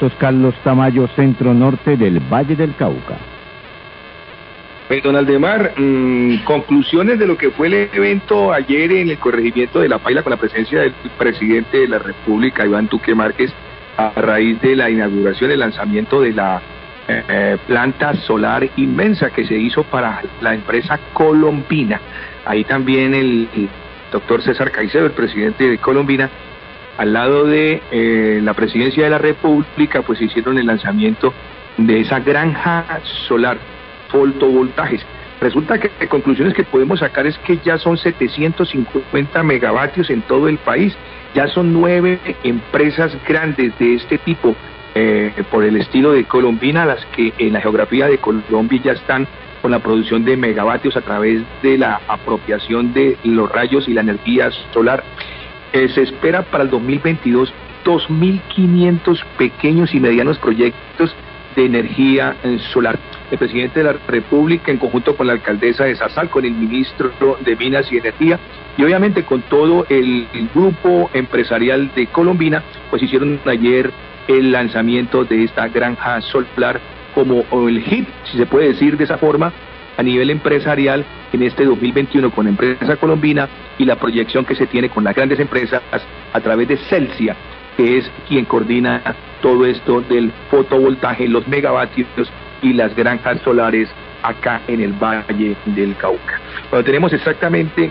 Carlos Tamayo, centro norte del Valle del Cauca. Don Aldemar, conclusiones de lo que fue el evento ayer en el corregimiento de La Paila con la presencia del presidente de la República, Iván Duque Márquez, a raíz de la inauguración, el lanzamiento de la planta solar inmensa que se hizo para la empresa Colombina. Ahí también el doctor César Caicedo, el presidente de Colombina, al lado de la presidencia de la República, pues hicieron el lanzamiento de esa granja solar fotovoltajes. Resulta que conclusiones que podemos sacar es que ya son 750 megavatios en todo el país, ya son 9 empresas grandes de este tipo, por el estilo de Colombina, las que en la geografía de Colombia ya están con la producción de megavatios a través de la apropiación de los rayos y la energía solar. Se espera para el 2022 2.500 pequeños y medianos proyectos de energía solar. El presidente de la República, en conjunto con la alcaldesa de Zarzal, con el ministro de Minas y Energía, y obviamente con todo el grupo empresarial de Colombina, pues hicieron ayer el lanzamiento de esta granja solar como el hit, si se puede decir de esa forma, a nivel empresarial en este 2021 con la empresa Colombina y la proyección que se tiene con las grandes empresas a través de Celsia, que es quien coordina todo esto del fotovoltaje, los megavatios y las granjas solares acá en el Valle del Cauca. Bueno, tenemos exactamente